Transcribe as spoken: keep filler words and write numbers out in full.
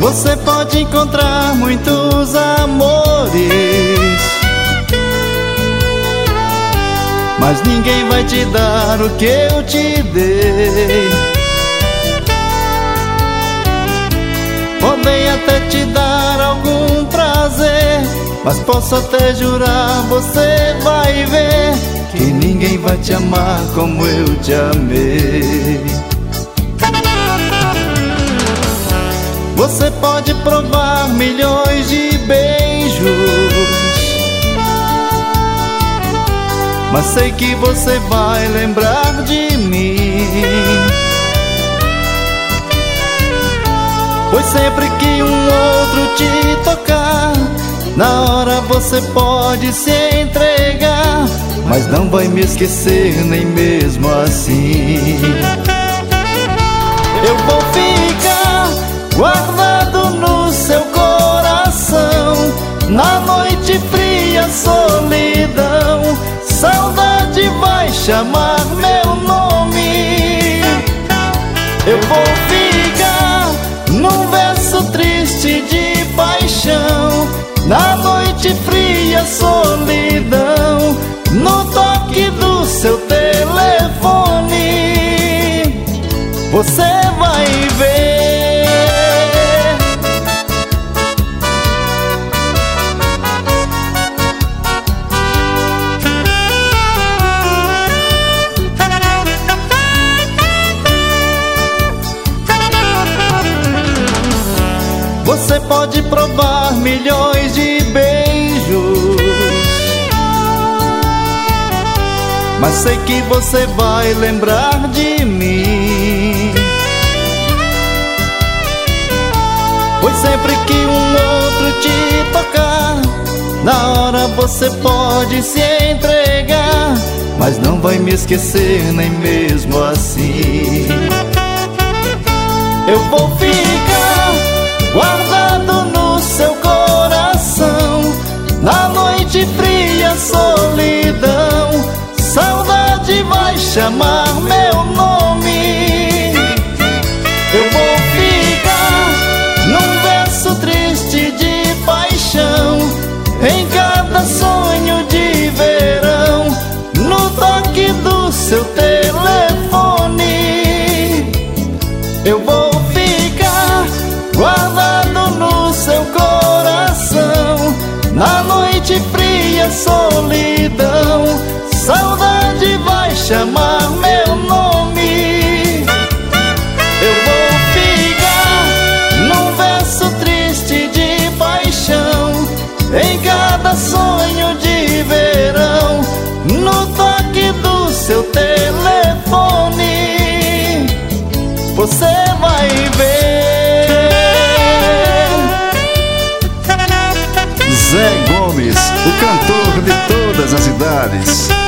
Você pode encontrar muitos amores, mas ninguém vai te dar o que eu te dei. Podem até te dar algum prazer, mas posso até jurar, você vai ver que ninguém vai te amar como eu te amei. Você pode provar milhões de beijos, mas sei que você vai lembrar de mim, pois sempre que um outro te tocar, na hora você pode se entregar, mas não vai me esquecer nem mesmo assim. Eu vou ficar guardado no seu coração, na noite fria, solidão, saudade vai chamar meu nome. Eu vou ficar num verso triste de paixão, na noite fria, solidão, no toque do seu telefone. Você vai ver. Você pode provar milhões de beijos, mas sei que você vai lembrar de mim, pois sempre que um outro te tocar, na hora você pode se entregar, mas não vai me esquecer nem mesmo assim. Eu vou ficar guardado no seu coração, na noite fria, solidão, saudade vai chamar meu nome. Eu vou ficar num verso triste de paixão, em cada sonho de verão, no toque do seu telefone. Eu vou ficar guardado no seu coração, na noite fria, solidão, saudade vai chamar meu nome. Eu vou ficar num verso triste de paixão, em cada sonho de verão, no toque do seu telefone. Você vai ver. Zé Gomes, o cantor de todas as idades.